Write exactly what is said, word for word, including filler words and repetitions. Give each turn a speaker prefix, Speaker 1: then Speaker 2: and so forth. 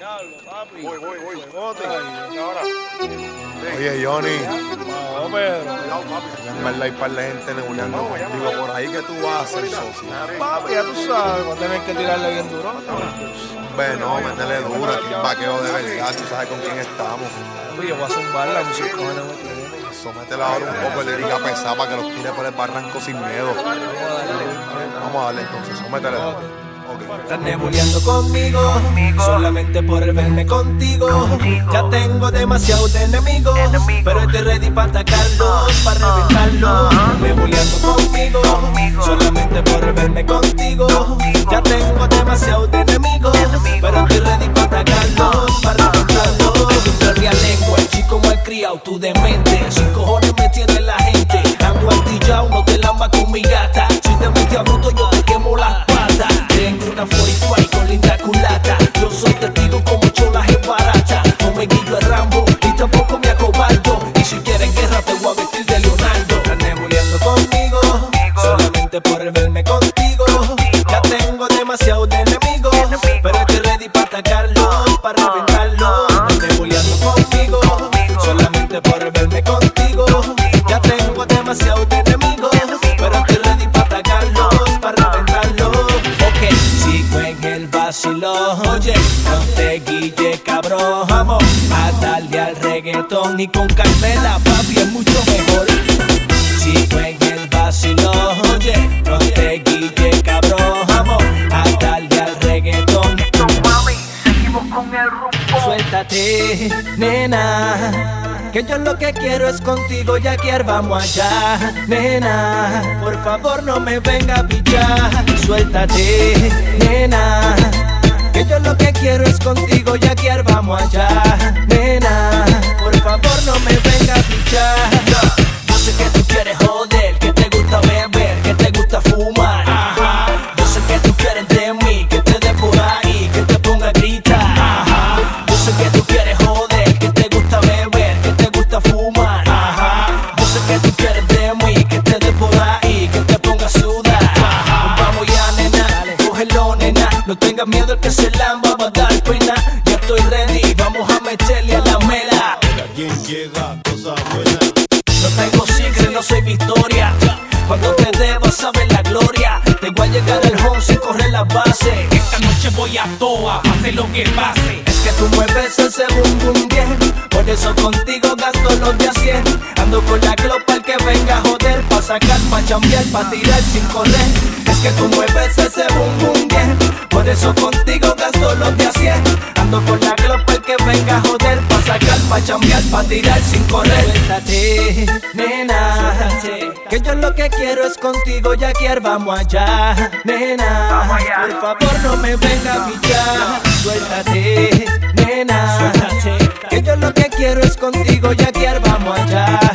Speaker 1: Diablo, papi.
Speaker 2: Voy, voy, voy.
Speaker 1: Fuegote.
Speaker 2: Ahora.
Speaker 3: Oye, Johnny,
Speaker 1: No, Pedro.
Speaker 2: Cuidado, papi.
Speaker 3: en verdad hay par de gente nebuleando contigo por ahí que tú vas a hacer socio.
Speaker 1: Papi, ya tú sabes, vas a tener que tirarle bien duro.
Speaker 3: Ve, no, métele duro, aquí un vaqueo de verdad, tú sabes con quién estamos.
Speaker 1: Papi, yo voy a zumbarla, mis hijos no me tienen.
Speaker 3: Sométele ahora un poco de lírica pesada para que los tire por el barranco sin miedo. Vamos a darle entonces, sométele duro.
Speaker 4: Estás nebuleando conmigo, solamente por verme contigo. Ya tengo demasiados enemigos, pero estoy ready para atacarlos, para reventarlos. Nebuleando conmigo, solamente por verme contigo. Ya tengo demasiados enemigos, pero estoy ready para atacarlos, para reventarlos. Yo real lengua, el chico mal criado, tu demente. Sin cojones me tiene la gente. Ando altillado, no te lamba con mi gata. Si te metes a bruto, yo te quemo las patas. Tengo una cuarenta y cinco con linda culata. Yo soy testigo como cholas es barata. No me guillo el Rambo y tampoco me acobardo. Y si quieren guerra te voy a vestir de Leonardo. Estás nebuleando conmigo, solamente por verme contigo. Ya tengo demasiados enemigos, pero estoy ready para atacarlos, para reventarlos. Estás nebuleando conmigo, solamente por verme contigo. Ya tengo demasiados enemigos, pero estoy ready para atacarlos, para reventarlos. Ok, sigo en el vacilón, oye, no te guille cabrón, vamos a darle al reggaetón y con Carmela, papi, es mucho mejor. Sigo en el vacilón, oye, no te guille cabrón, vamos a darle al reggaetón.
Speaker 5: Mami, seguimos con el rumbo.
Speaker 4: Suéltate, nena, que yo lo que quiero es contigo, ya quiero vamos allá, nena. Por favor no me venga a pillar. Suéltate, nena, que yo lo que quiero es contigo, ya quiero vamos allá, nena. Por favor no me venga a pillar. Yo sé que tú quieres joder, que te gusta beber, que te gusta fumar. Ajá. Yo sé que tú quieres de mí, que te dé por ahí, que te ponga a gritar. Ajá. Yo sé que tú quieres joder, que te gusta beber, que te gusta fumar. Ajá. Yo sé que tú quieres de mí, que te dé por ahí, que te ponga a sudar. Ajá. Vamos ya, nena, cógelo, nena. No tengas miedo el que se lamba, va a dar pena. Ya estoy ready, vamos a meterle a la mela.
Speaker 6: ¿Quién llega? Cosa buena.
Speaker 4: No tengo secret, no soy victoria. Cuando te dé vas a ver la gloria. Te voy a llegar al home sin correr las bases.
Speaker 5: Esta noche voy a toa, pase lo que pase.
Speaker 4: Es que tú mueves ese boom boom bien. Por eso contigo gasto los de a cien. Ando con la clopa el que venga a joder. Pa' sacar, pa' chambear, pa' tirar sin correr. Es que tú mueves ese boom boom bien. Por eso contigo gasto los de a cien. Ando con la clopa el que venga a joder. Pa' sacar, pa' chambear, pa' tirar sin correr. Suéltate, nena, que yo lo que quiero es contigo, ya quiero vamos allá, nena. Por favor no me venga a pillar. Suéltate, nena, que yo lo que quiero es contigo, ya quiero vamos allá.